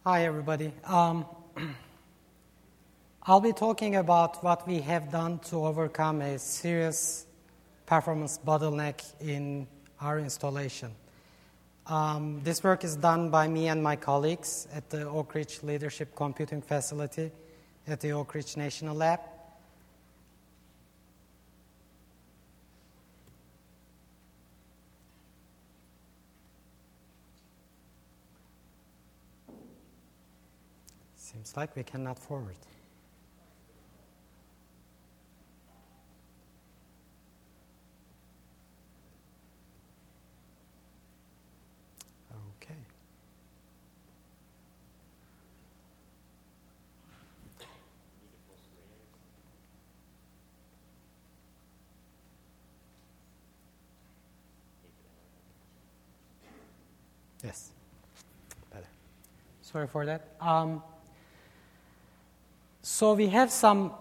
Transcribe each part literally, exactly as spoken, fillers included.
Hi, everybody. Um, I'll be talking about what we have done to overcome a serious performance bottleneck in our installation. Um, this work is done by me and my colleagues at the Oak Ridge Leadership Computing Facility at the Oak Ridge National Lab. Seems like we cannot forward. Okay. Yes. Better. Sorry for that. Um, So we have some,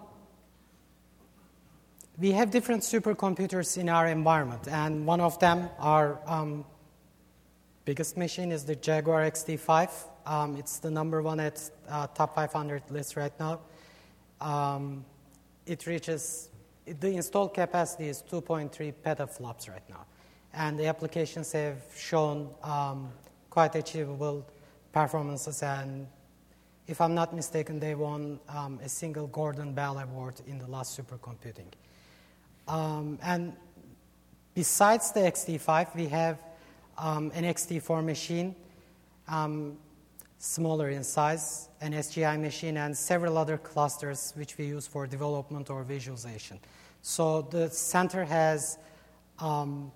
we have different supercomputers in our environment, and one of them, our um, biggest machine, is the Jaguar X T five. Um, it's the number one at uh, top five hundred list right now. Um, it reaches, the installed capacity is two point three petaflops right now, and the applications have shown um, quite achievable performances, and if I'm not mistaken, they won um, a single Gordon Bell Award in the last supercomputing. Um, and besides the X T five, we have um, an X T four machine, um, smaller in size, an S G I machine, and several other clusters which we use for development or visualization. So the center has um,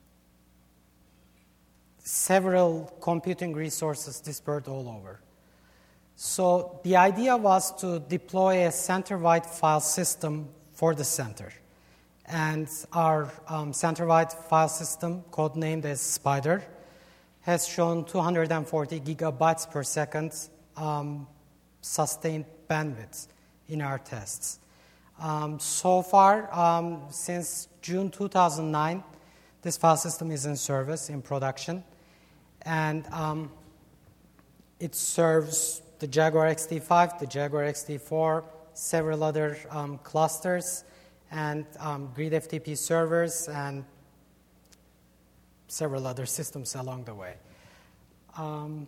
several computing resources dispersed all over. So the idea was to deploy a center-wide file system for the center. And our um, center-wide file system, codenamed as Spider, has shown two hundred forty gigabytes per second um, sustained bandwidth in our tests. Um, so far, um, since June two thousand nine, this file system is in service, in production. And um, it serves the Jaguar X T five, the Jaguar X T four, several other um, clusters, and um, Grid F T P servers, and several other systems along the way. Um,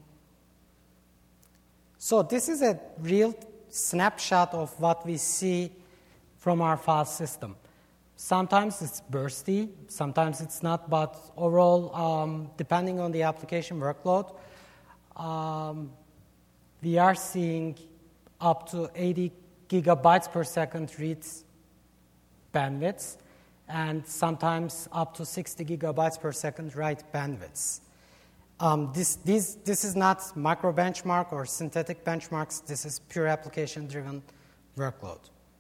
so this is a real snapshot of what we see from our file system. Sometimes it's bursty, sometimes it's not, but overall, um, depending on the application workload, um, we are seeing up to eighty gigabytes per second read bandwidths, and sometimes up to sixty gigabytes per second write bandwidths. Um, this, this, this is not micro benchmark or synthetic benchmarks. This is pure application-driven workload.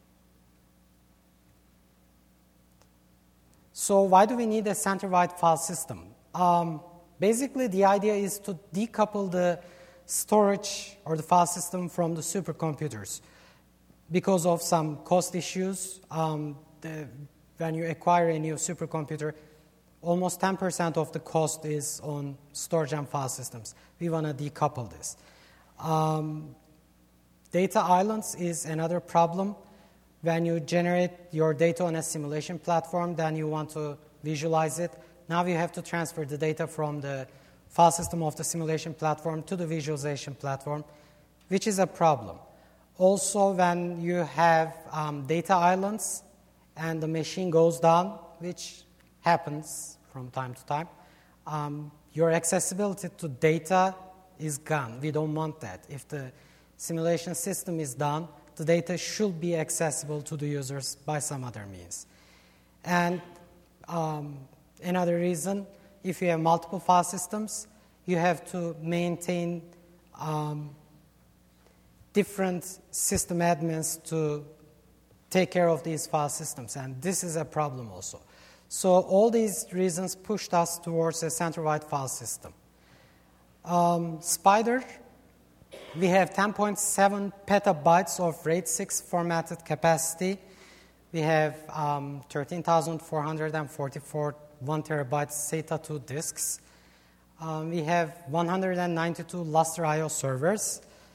So why do we need a center-wide file system? Um, basically, the idea is to decouple the storage or the file system from the supercomputers. Because of some cost issues, um, the, when you acquire a new supercomputer, almost ten percent of the cost is on storage and file systems. We want to decouple this. Um, data islands is another problem. When you generate your data on a simulation platform, then you want to visualize it. Now you have to transfer the data from the file system of the simulation platform to the visualization platform, which is a problem. Also, when you have um, data islands and the machine goes down, which happens from time to time, um, your accessibility to data is gone. We don't want that. If the simulation system is down, the data should be accessible to the users by some other means. And um, another reason, if you have multiple file systems, you have to maintain um, different system admins to take care of these file systems, and this is a problem also. So all these reasons pushed us towards a center-wide file system. Um, Spider, we have ten point seven petabytes of RAID six formatted capacity. We have um, thirteen thousand four hundred forty-four one terabyte SATA two disks. Um, we have one hundred ninety-two Lustre I O servers,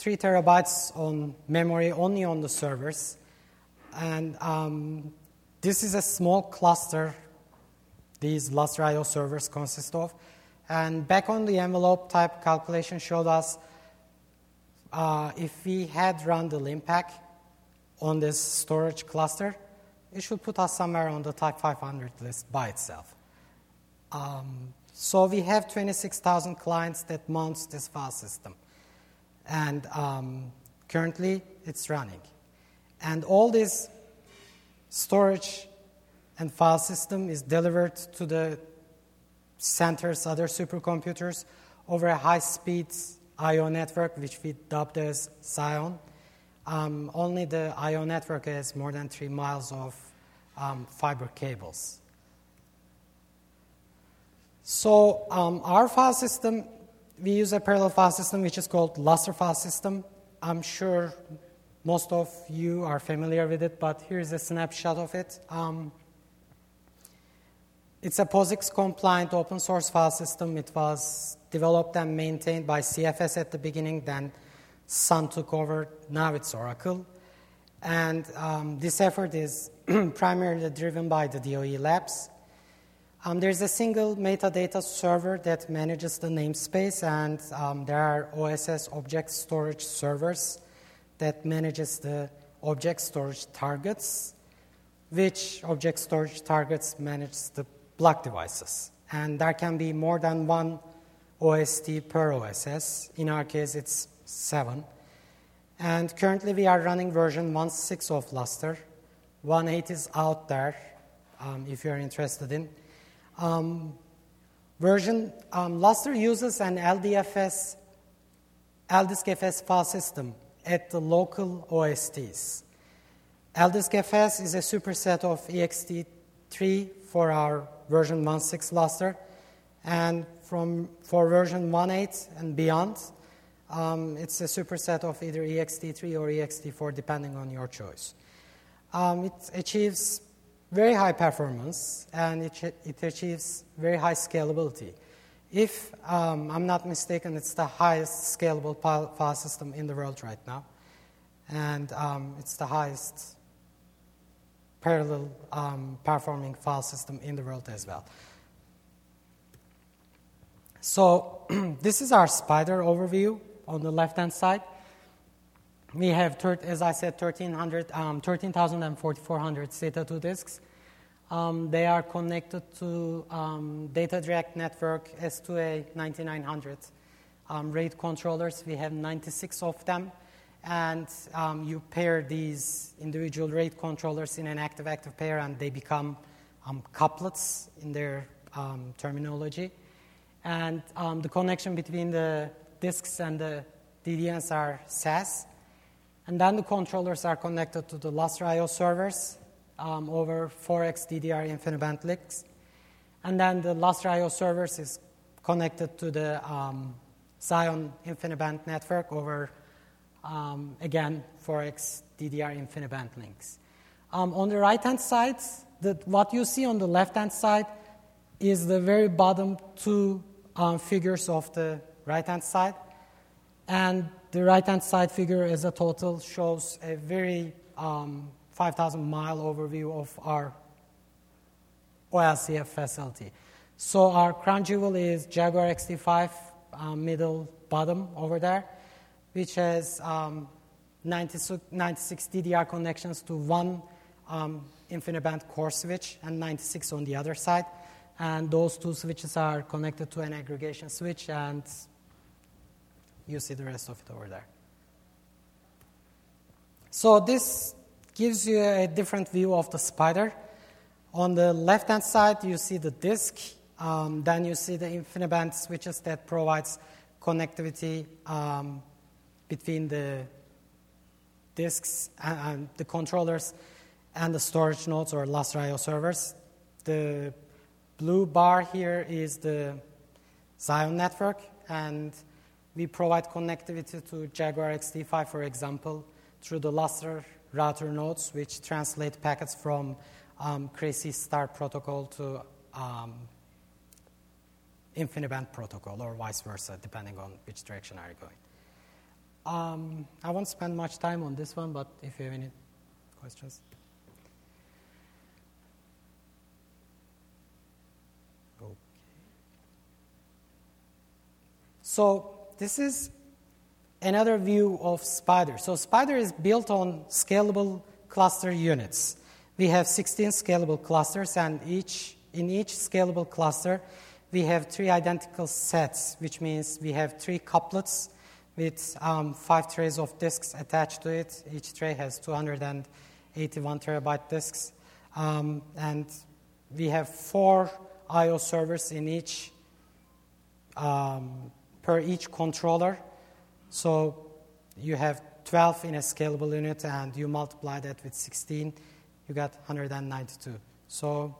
three terabytes on memory only on the servers. And um, this is a small cluster these Lustre I O servers consist of. And back on the envelope type calculation showed us uh, if we had run the Linpack on this storage cluster, it should put us somewhere on the type five hundred list by itself. Um, so we have twenty-six thousand clients that mounts this file system. And um, currently, it's running. And all this storage and file system is delivered to the center's other supercomputers over a high-speed I O network, which we dubbed as Zion. Um, only the I O network has more than three miles of um, fiber cables. So um, our file system, we use a parallel file system which is called Lustre file system. I'm sure most of you are familiar with it, but here's a snapshot of it. Um, it's a POSIX-compliant open source file system. It was developed and maintained by C F S at the beginning, then Sun took over, now it's Oracle. And um, this effort is primarily driven by the D O E labs. Um, there's a single metadata server that manages the namespace, and um, there are O S S object storage servers that manages the object storage targets, which object storage targets manage the block devices. And there can be more than one O S T per O S S. In our case, it's seven. And currently, we are running version one point six of Lustre. one point eight is out there, um, if you're interested in. Um, version um, Lustre uses an L D F S, L D I S C F S file system at the local O S Ts. L D I S C F S is a superset of E X T three for our version one point six Lustre, and from for version one point eight and beyond, um, it's a superset of either E X T three or E X T four, depending on your choice. Um, it achieves very high performance, and it, it achieves very high scalability. If um, I'm not mistaken, it's the highest scalable file system in the world right now, and um, it's the highest parallel um, performing file system in the world as well. So this is our Spider overview on the left-hand side. We have, as I said, thirteen thousand and forty-four hundred SATA two disks. Um, they are connected to um, Data Direct Network S two A ninety-nine hundred um, RAID controllers. We have ninety-six of them. And um, you pair these individual RAID controllers in an active-active pair, and they become um, couplets in their um, terminology. And um, the connection between the disks and the D D Ns are S A S. And then the controllers are connected to the Lustre I O servers um, over four X D D R InfiniBand links. And then the Lustre I O servers is connected to the um, Zion InfiniBand network over, um, again, four X D D R InfiniBand links. Um, on the right-hand side, the, what you see on the left-hand side is the very bottom two um, figures of the right-hand side. And the right-hand side figure as a total shows a very um, five thousand mile overview of our O L C F facility. So our crown jewel is Jaguar X T five, um, middle bottom over there, which has um, ninety-six D D R connections to one um, InfiniBand core switch and ninety-six on the other side. And those two switches are connected to an aggregation switch, and you see the rest of it over there. So this gives you a different view of the Spider. On the left-hand side, you see the disk. Um, then you see the InfiniBand switches that provides connectivity um, between the disks and, and the controllers and the storage nodes or Lustre I O servers. The blue bar here is the Zion network, and we provide connectivity to Jaguar X T five, for example, through the Lustre router nodes, which translate packets from um, Crazy Star protocol to um, InfiniBand protocol, or vice versa, depending on which direction are you going. Um, I won't spend much time on this one, but if you have any questions. Okay. So this is another view of Spyder. So Spyder is built on scalable cluster units. We have sixteen scalable clusters, and each in each scalable cluster, we have three identical sets, which means we have three couplets with um, five trays of disks attached to it. Each tray has two hundred eighty-one terabyte disks. Um, and we have four I O servers in each, um, per each controller. So you have twelve in a scalable unit, and you multiply that with sixteen, you got one hundred ninety-two. So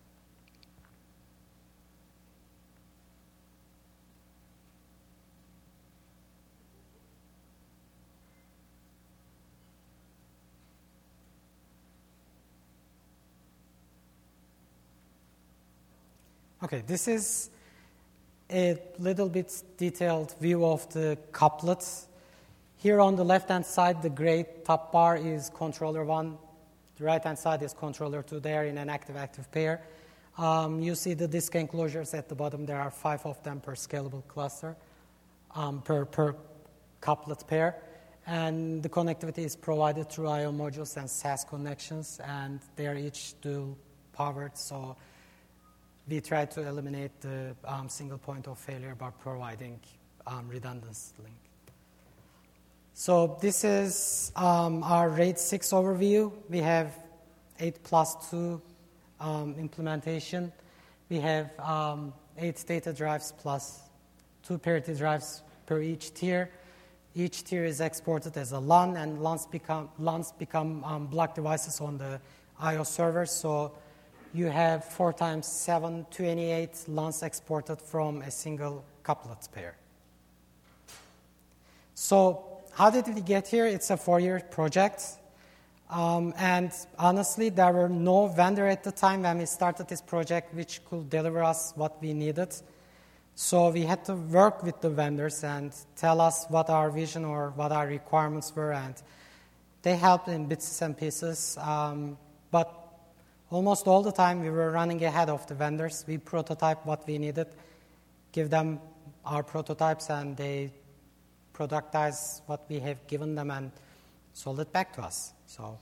okay, this is a little bit detailed view of the couplets. Here on the left-hand side, the gray top bar is controller one. The right-hand side is controller two. They are in an active-active pair. Um, you see the disk enclosures at the bottom. There are five of them per scalable cluster, um, per, per couplet pair. And the connectivity is provided through I O modules and S A S connections, and they are each dual-powered. So we try to eliminate the um, single point of failure by providing um, redundancy link. So this is um, our RAID six overview. We have eight plus two um, implementation. We have um, eight data drives plus two parity drives per each tier. Each tier is exported as a LAN, and LANs become, LANs become um, block devices on the I O servers. So you have four times seven, twenty-eight LANs exported from a single couplet pair. So how did we get here? It's a four-year project. Um, and honestly, there were no vendor at the time when we started this project which could deliver us what we needed. So we had to work with the vendors and tell us what our vision or what our requirements were. And they helped in bits and pieces. Um, but almost all the time, we were running ahead of the vendors. We prototype what we needed, give them our prototypes, and they productize what we have given them and sold it back to us. So,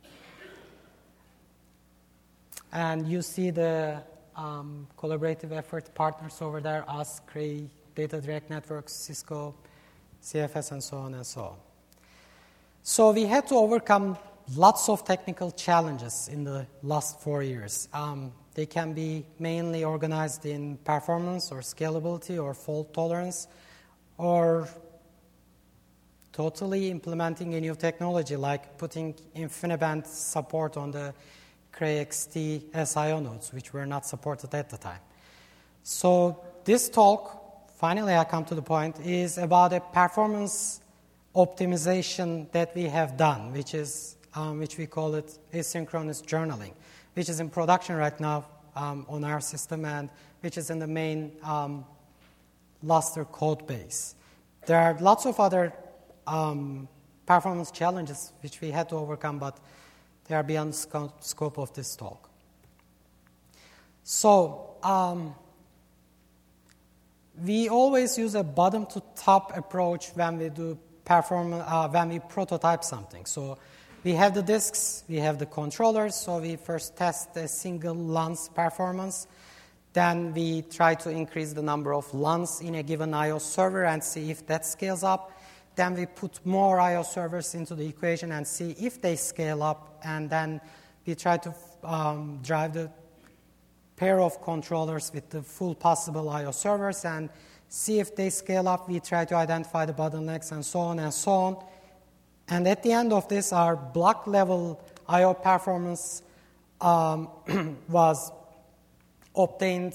and you see the um, collaborative effort partners over there: us, Cray, Data Direct Networks, Cisco, C F S, and so on and so on. So we had to overcome lots of technical challenges in the last four years. Um, they can be mainly organized in performance or scalability or fault tolerance, or totally implementing a new technology like putting InfiniBand support on the Cray X T S I O nodes, which were not supported at the time. So this talk, finally I come to the point, is about a performance optimization that we have done, which is um, which we call it asynchronous journaling, which is in production right now um, on our system, and which is in the main um, Lustre code base. There are lots of other um, performance challenges which we had to overcome, but they are beyond the sco- scope of this talk. So um, we always use a bottom-to-top approach when we do perform uh, when we prototype something. So we have the disks, we have the controllers. So we first test a single LAN's performance. Then we try to increase the number of LANs in a given I O server and see if that scales up. Then we put more I O servers into the equation and see if they scale up. And then we try to um, drive the pair of controllers with the full possible I O servers and see if they scale up. We try to identify the bottlenecks and so on and so on. And at the end of this, our block level I O performance um, was obtained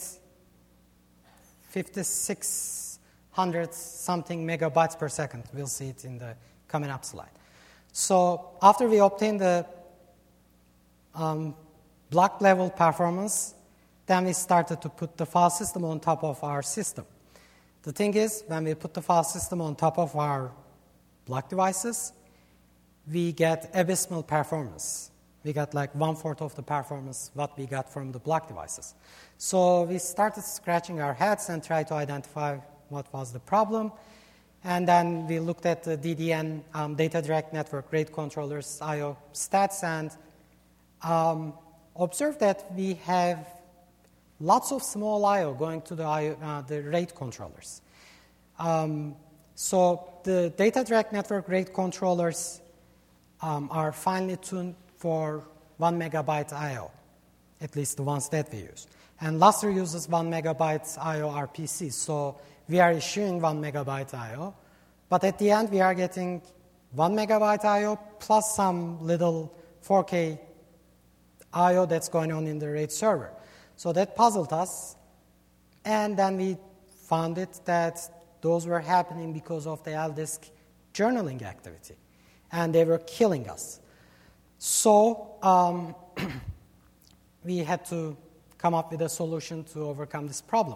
fifty-six hundred something megabytes per second. We'll see it in the coming up slide. So after we obtained the um, block level performance, then we started to put the file system on top of our system. The thing is, when we put the file system on top of our block devices, we get abysmal performance. We got like one-fourth of the performance what we got from the block devices. So we started scratching our heads and tried to identify what was the problem. And then we looked at the D D N, um, Data Direct Network Rate Controllers, I O stats, and um, observed that we have lots of small I O going to the, I O, uh, the rate controllers. Um, so the Data Direct Network Rate Controllers um, are finely tuned for one megabyte I O, at least the ones that we use. And Lustre uses one megabyte I O R P C, so we are issuing one megabyte I O, but at the end we are getting one megabyte I O plus some little four K I O that's going on in the RAID server. So that puzzled us, and then we found it that those were happening because of the L disk journaling activity, and they were killing us. So um, we had to come up with a solution to overcome this problem.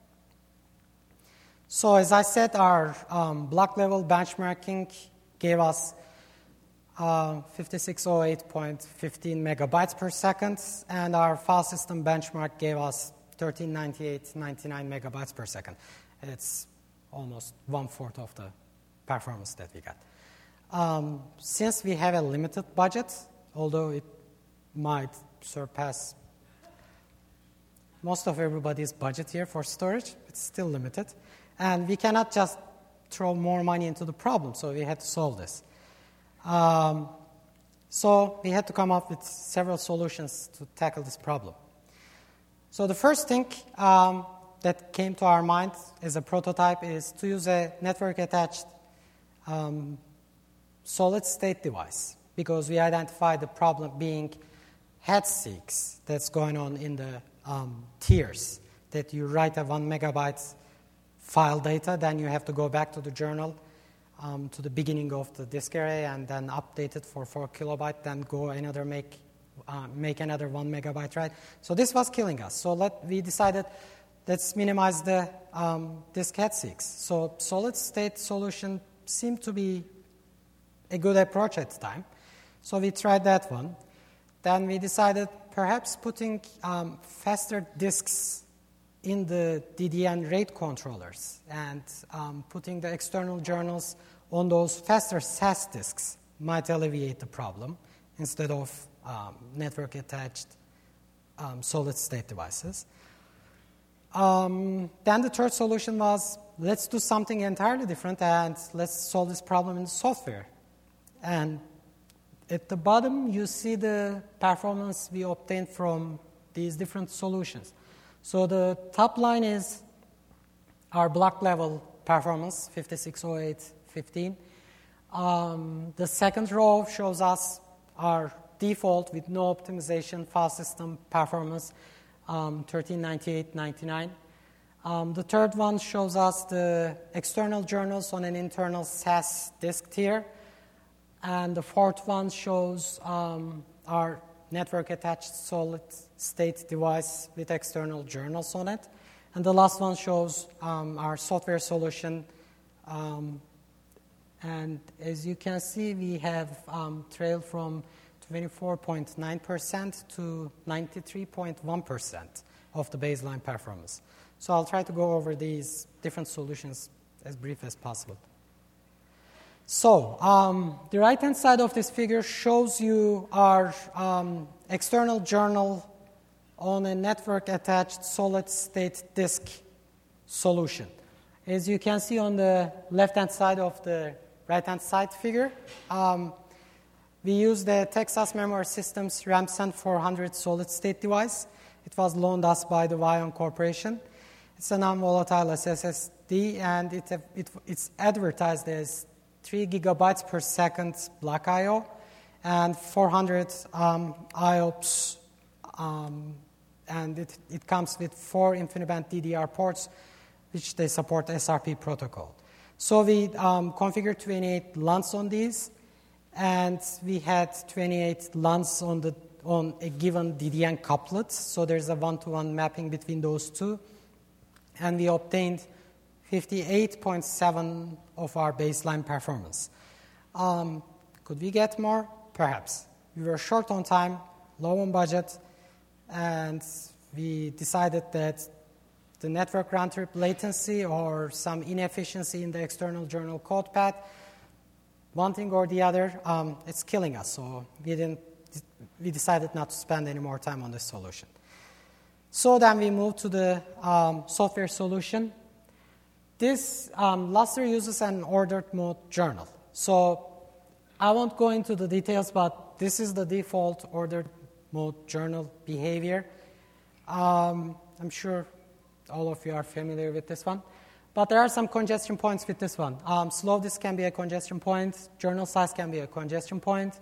So as I said, our um, block level benchmarking gave us uh, fifty-six oh eight point one five megabytes per second, and our file system benchmark gave us thirteen ninety-eight point nine nine megabytes per second. It's almost one-fourth of the performance that we got. Um, since we have a limited budget, although it might surpass most of everybody's budget here for storage, it's still limited. And we cannot just throw more money into the problem, so we had to solve this. Um, so we had to come up with several solutions to tackle this problem. So the first thing um, that came to our mind as a prototype is to use a network-attached um, solid-state device, because we identified the problem being head seeks that's going on in the um, tiers, that you write a one megabyte file data, then you have to go back to the journal, um, to the beginning of the disk array, and then update it for four kilobyte, then go another make uh, make another one megabyte write. So this was killing us. So let we decided let's minimize the um, disk head seeks. So solid state solution seemed to be a good approach at the time. So we tried that one. Then we decided perhaps putting um, faster disks in the D D N RAID controllers and um, putting the external journals on those faster S A S disks might alleviate the problem instead of um, network-attached um, solid-state devices. Um, then the third solution was, let's do something entirely different and let's solve this problem in software. And at the bottom, you see the performance we obtained from these different solutions. So the top line is our block level performance, fifty-six oh eight fifteen. Um, the second row shows us our default with no optimization file system performance, um, thirteen ninety-eight ninety-nine. Um, the third one shows us the external journals on an internal S A S disk tier. And the fourth one shows um, our network-attached solid-state device with external journals on it. And the last one shows um, our software solution. Um, and as you can see, we have um, trailed from twenty-four point nine percent to ninety-three point one percent of the baseline performance. So I'll try to go over these different solutions as brief as possible. So um, the right-hand side of this figure shows you our um, external journal on a network-attached solid-state disk solution. As you can see on the left-hand side of the right-hand side figure, um, we use the Texas Memory Systems RAMCent four hundred solid-state device. It was loaned us by the Vion Corporation. It's a non-volatile S S D, and it, it, it's advertised as three gigabytes per second block I O and four hundred um, I O P S, um, and it, it comes with four InfiniBand D D R ports, which they support S R P protocol. So we um, configured twenty-eight LUNs on these, and we had twenty-eight LUNs on the on a given D D N couplet. So there's a one-to-one mapping between those two, and we obtained fifty-eight point seven of our baseline performance. Um, could we get more? Perhaps. We were short on time, low on budget, and we decided that the network round-trip latency or some inefficiency in the external journal code path, one thing or the other, um, it's killing us. So we didn't. We decided not to spend any more time on this solution. So then we moved to the um, software solution. This um, Lustre uses an ordered mode journal. So I won't go into the details, but this is the default ordered mode journal behavior. Um, I'm sure all of you are familiar with this one. But there are some congestion points with this one. Um, slow disk can be a congestion point. Journal size can be a congestion point.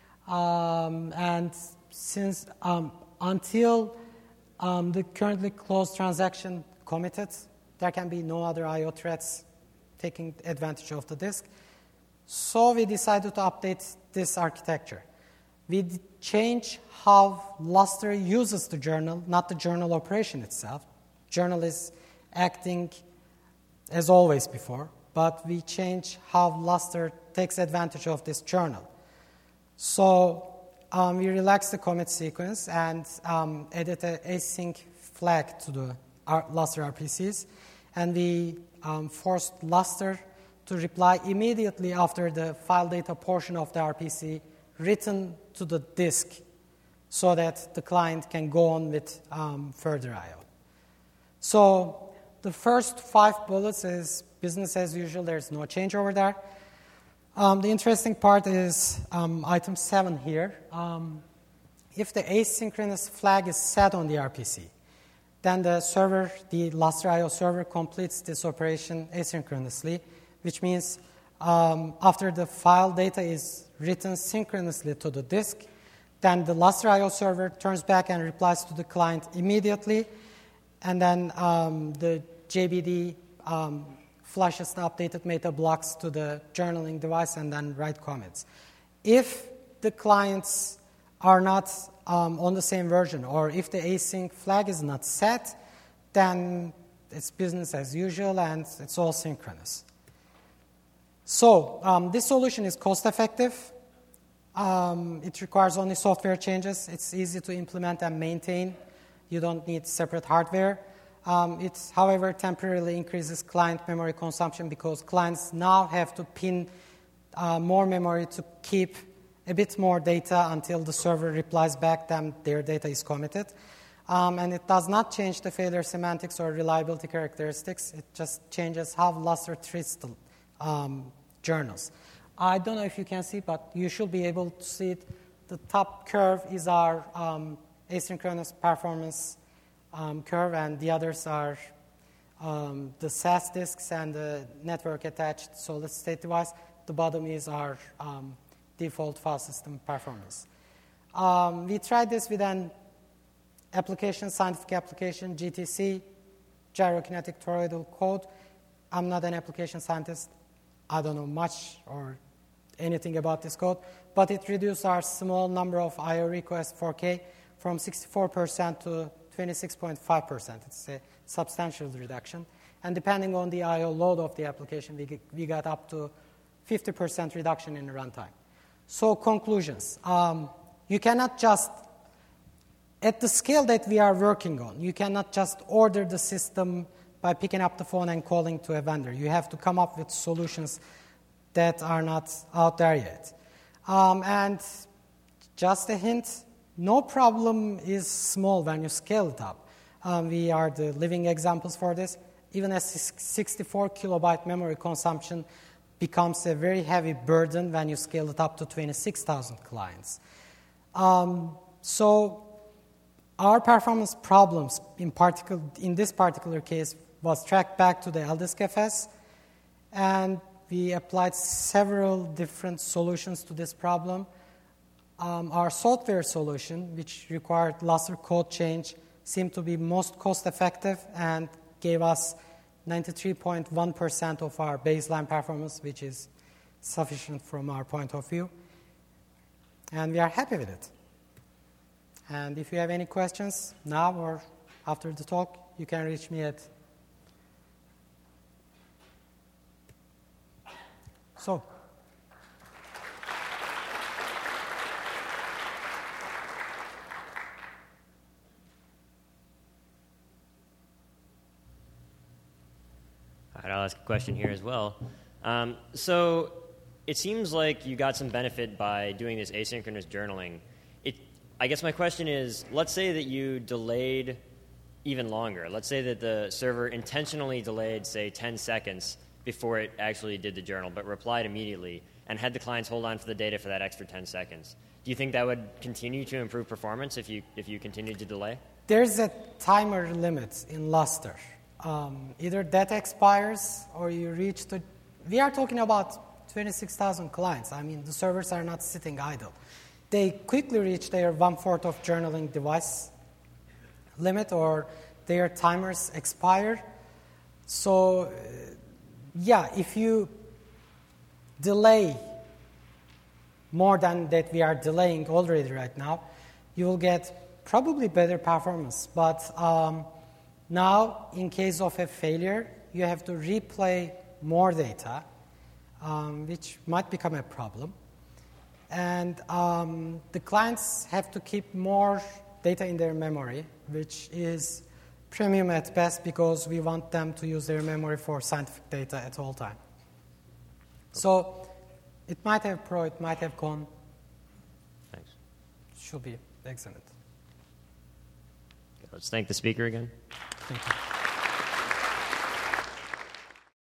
Um, and since um, until um, the currently closed transaction committed, there can be no other I O threads taking advantage of the disk. So we decided to update this architecture. We d- change how Lustre uses the journal, not the journal operation itself. Journal is acting as always before, but we change how Lustre takes advantage of this journal. So um, we relaxed the commit sequence and um, added an async flag to the R- Lustre R P Cs, and we um, forced Lustre to reply immediately after the file data portion of the R P C written to the disk so that the client can go on with um, further I O. So the first five bullets is business as usual. There's no change over there. Um, the interesting part is um, item seven here. Um, if the asynchronous flag is set on the R P C, then the server, the Lustre I O server, completes this operation asynchronously, which means um, after the file data is written synchronously to the disk, then the Lustre I O server turns back and replies to the client immediately, and then um, the J B D um, flushes the updated meta blocks to the journaling device and then write comments. If the clients are not um, on the same version, or if the async flag is not set, then it's business as usual and it's all synchronous. So um, this solution is cost-effective. Um, it requires only software changes. It's easy to implement and maintain. You don't need separate hardware. Um, it, however, temporarily increases client memory consumption because clients now have to pin uh, more memory to keep a bit more data until the server replies back that their data is committed. Um, and it does not change the failure semantics or reliability characteristics. It just changes how Lustre treats the um, journals. I don't know if you can see, but you should be able to see it. The top curve is our um, asynchronous performance Um, curve, and the others are um, the S A S disks and the network-attached solid-state device. The bottom is our um, default file system performance. Um, we tried this with an application, scientific application, G T C, gyrokinetic toroidal code. I'm not an application scientist. I don't know much or anything about this code, but it reduced our small number of I O requests four K from sixty-four percent to twenty-six point five percent. It's a substantial reduction. And depending on the I O load of the application, we, get, we got up to fifty percent reduction in runtime. So conclusions. Um, you cannot just, at the scale that we are working on, you cannot just order the system by picking up the phone and calling to a vendor. You have to come up with solutions that are not out there yet. Um, and just a hint, no problem is small when you scale it up. Um, we are the living examples for this. Even a sixty-four kilobyte memory consumption becomes a very heavy burden when you scale it up to twenty-six thousand clients. Um, so our performance problems, in, particular, in this particular case, was tracked back to the L D I S C F S, and we applied several different solutions to this problem. Um, our software solution, which required Lustre code change, seemed to be most cost-effective and gave us ninety-three point one percent of our baseline performance, which is sufficient from our point of view. And we are happy with it. And if you have any questions now or after the talk, you can reach me at... So... I'll ask a question here as well. Um, so it seems like you got some benefit by doing this asynchronous journaling. It, I guess my question is, let's say that you delayed even longer. Let's say that the server intentionally delayed, say, ten seconds before it actually did the journal, but replied immediately, and had the clients hold on to the data for that extra ten seconds. Do you think that would continue to improve performance if you if you continued to delay? There's a timer limit in Lustre. Um, either that expires or you reach the... We are talking about twenty-six thousand clients. I mean, the servers are not sitting idle. They quickly reach their one-fourth of journaling device limit, or their timers expire. So, uh, yeah, if you delay more than that we are delaying already right now, you will get probably better performance. But um, now, in case of a failure, you have to replay more data, um, which might become a problem. And um, the clients have to keep more data in their memory, which is premium at best because we want them to use their memory for scientific data at all time. So it might have pro, it might have con. Thanks. Should be excellent. Let's thank the speaker again. Thank you.